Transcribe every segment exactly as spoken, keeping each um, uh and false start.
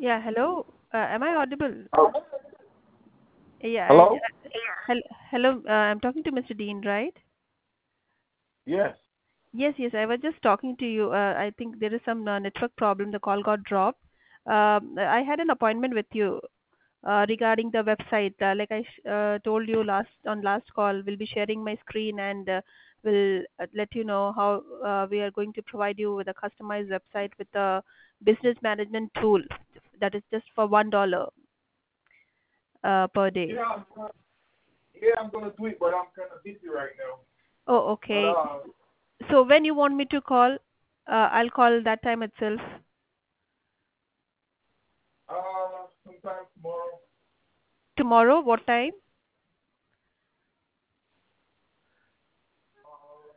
Yeah, hello. Uh, am I audible? Oh, Yeah, I, hello? hel hello. Uh, I'm talking to Mister Dean, right? Yes. Yes, yes. I was just talking to you. Uh, I think there is some uh, network problem. The call got dropped. Um, I had an appointment with you uh, regarding the website. Uh, like I sh uh, told you last on last call, we'll be sharing my screen and uh, we'll uh, let you know how uh, we are going to provide you with a customized website with a business management tool that is just for one dollar uh, per day. Yeah, I'm gonna, yeah, I'm gonna do it, but I'm kind of busy right now. Oh, But okay. uh, So when you want me to call, uh, I'll call that time itself. uh, sometime tomorrow, Tomorrow, what time? uh,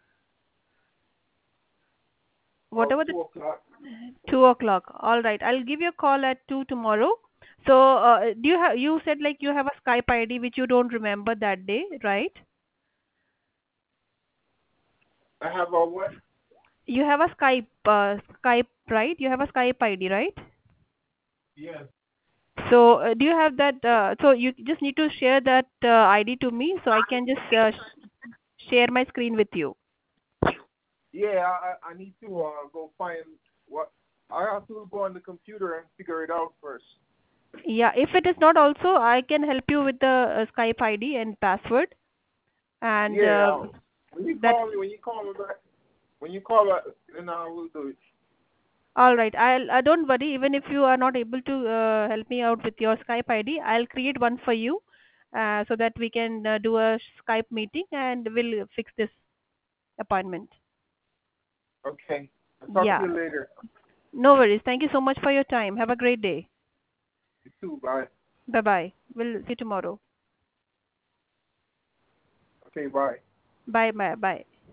about Whatever the two o'clock. two o'clock. All right, I'll give you a call at two tomorrow. So, uh, do you have? You said like you have a Skype I D which you don't remember that day, right? I have a what? You have a Skype, uh, Skype, right? You have a Skype I D, right? Yes. So, uh, do you have that? Uh, so you just need to share that uh, I D to me so I can just uh, sh- share my screen with you. Yeah, I I I need to uh go find what. I have to go on the computer and figure it out first. Yeah, if it is not also, I can help you with the uh, Skype I D and password, and Yeah. uh, Uh, when you that. call me, when you call me back, when you call back, then I will do it. All right, I'll. Uh, don't worry. Even if you are not able to uh, help me out with your Skype I D, I'll create one for you, uh, so that we can uh, do a Skype meeting and we'll fix this appointment. Okay. I'll talk to Yeah, you later. no worries. Thank you so much for your time. Have a great day. You too. Bye. Bye bye. We'll see you tomorrow. Okay. Bye. Bye bye bye.